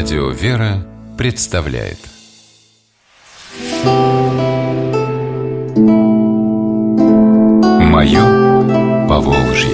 Радио «Вера» представляет «Мое Поволжье».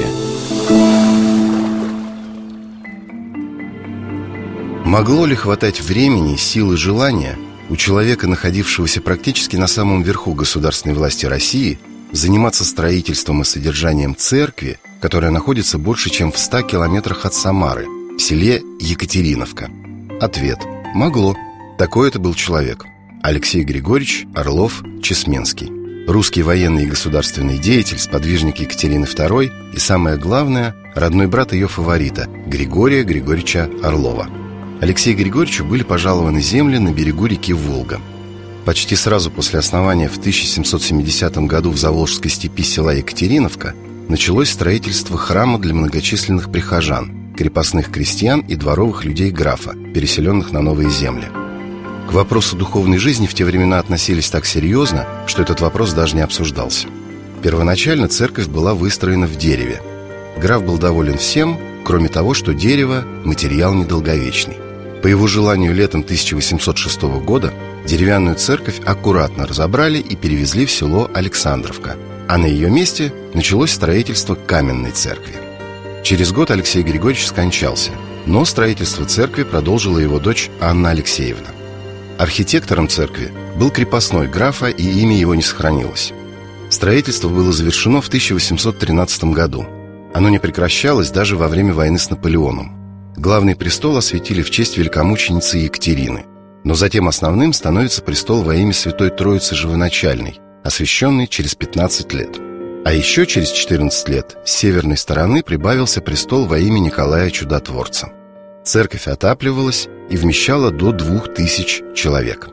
Могло ли хватать времени, сил и желания у человека, находившегося практически на самом верху государственной власти России, заниматься строительством и содержанием церкви, которая находится больше, чем в 100 километрах от Самары, в селе Екатериновка? Ответ – могло. Такой это был человек. Алексей Григорьевич Орлов-Чесменский. Русский военный и государственный деятель, сподвижник Екатерины II и, самое главное, родной брат ее фаворита – Григория Григорьевича Орлова. Алексею Григорьевичу были пожалованы земли на берегу реки Волга. Почти сразу после основания в 1770 году в Заволжской степи села Екатериновка началось строительство храма для многочисленных прихожан, крепостных крестьян и дворовых людей графа, переселенных на новые земли. К вопросу духовной жизни в те времена относились так серьезно, что этот вопрос даже не обсуждался. Первоначально церковь была выстроена в дереве. Граф был доволен всем, кроме того, что дерево – материал недолговечный. По его желанию летом 1806 года деревянную церковь аккуратно разобрали и перевезли в село Александровка, а на ее месте началось строительство каменной церкви. Через год Алексей Григорьевич скончался, но строительство церкви продолжила его дочь Анна Алексеевна. Архитектором церкви был крепостной графа, и имя его не сохранилось. Строительство было завершено в 1813 году. Оно не прекращалось даже во время войны с Наполеоном. Главный престол осветили в честь великомученицы Екатерины, но затем основным становится престол во имя Святой Троицы Живоначальной, освященный через 15 лет. А еще через 14 лет с северной стороны прибавился престол во имя Николая Чудотворца. Церковь отапливалась и вмещала до 2000 человек.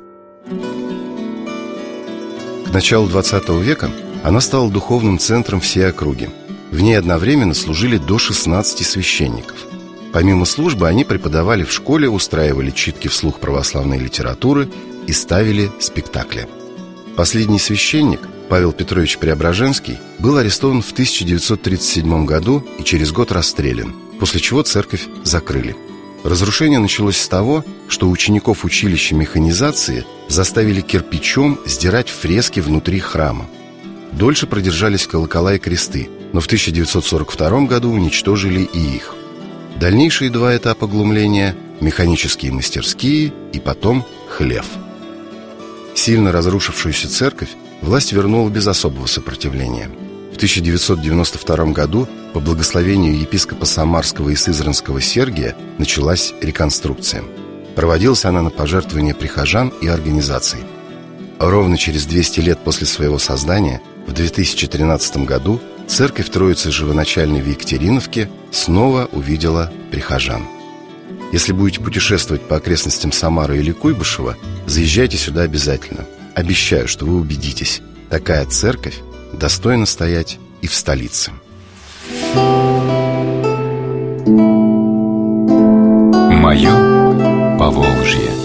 К началу XX века она стала духовным центром всей округи. В ней одновременно служили до 16 священников. Помимо службы они преподавали в школе, устраивали читки вслух православной литературы и ставили спектакли. Последний священник, Павел Петрович Преображенский, был арестован в 1937 году и через год расстрелян, после чего церковь закрыли. Разрушение началось с того, что учеников училища механизации заставили кирпичом сдирать фрески внутри храма. Дольше продержались колокола и кресты, но в 1942 году уничтожили и их. Дальнейшие два этапа глумления – механические мастерские и потом хлев. Сильно разрушившуюся церковь власть вернула без особого сопротивления. В 1992 году по благословению епископа Самарского и Сызранского Сергия началась реконструкция. Проводилась она на пожертвования прихожан и организаций. Ровно через 200 лет после своего создания, в 2013 году, церковь Троицы Живоначальной в Екатериновке снова увидела прихожан. Если будете путешествовать по окрестностям Самары или Куйбышева, заезжайте сюда обязательно. Обещаю, что вы убедитесь, такая церковь достойна стоять и в столице. Мое Поволжье.